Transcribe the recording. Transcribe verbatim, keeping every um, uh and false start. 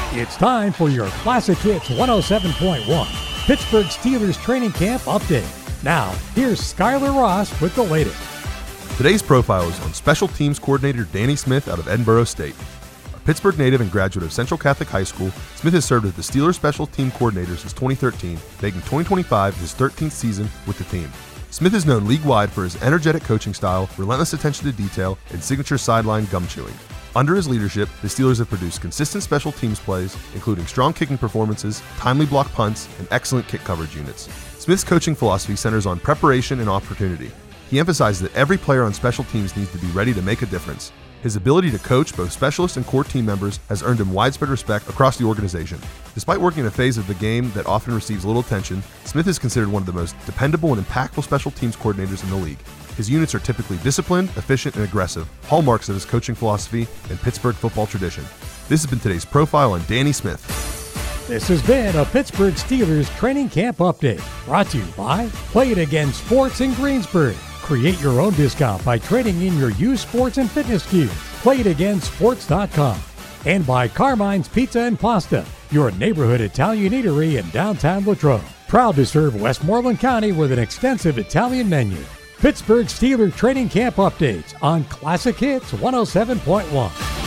It's time for your Classic Hits one oh seven point one Pittsburgh Steelers training camp update. Now, here's Skylar Ross with the latest. Today's profile is on Special Teams Coordinator Danny Smith out of Edinboro State. A Pittsburgh native and graduate of Central Catholic High School, Smith has served as the Steelers Special Team Coordinator since twenty thirteen, making twenty twenty-five his thirteenth season with the team. Smith is known league-wide for his energetic coaching style, relentless attention to detail, and signature sideline gum chewing. Under his leadership, the Steelers have produced consistent special teams plays, including strong kicking performances, timely block punts, and excellent kick coverage units. Smith's coaching philosophy centers on preparation and opportunity. He emphasizes that every player on special teams needs to be ready to make a difference. His ability to coach both specialists and core team members has earned him widespread respect across the organization. Despite working in a phase of the game that often receives little attention, Smith is considered one of the most dependable and impactful special teams coordinators in the league. His units are typically disciplined, efficient, and aggressive, hallmarks of his coaching philosophy and Pittsburgh football tradition. This has been today's profile on Danny Smith. This has been a Pittsburgh Steelers training camp update, brought to you by Play It Again Sports in Greensburg. Create your own discount by trading in your used sports and fitness gear. play it again sports dot com. And by Carmine's Pizza and Pasta, your neighborhood Italian eatery in downtown Latrobe. Proud to serve Westmoreland County with an extensive Italian menu. Pittsburgh Steelers training camp updates on Classic Hits one oh seven point one.